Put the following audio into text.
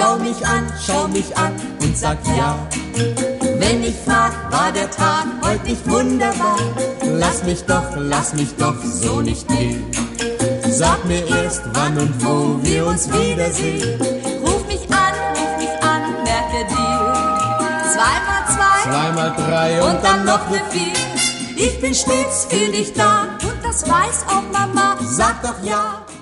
schau mich an und sag ja. Wenn ich frag, war der Tag heute nicht wunderbar? Lass mich doch so nicht gehen. Sag mir erst, wann und wo wir uns wiedersehen. Ruf mich an, merke dir. 2 mal 2, 2 mal 3 und dann noch eine 4. Ich bin stets für dich da Und das weiß auch Mama. Sag doch ja.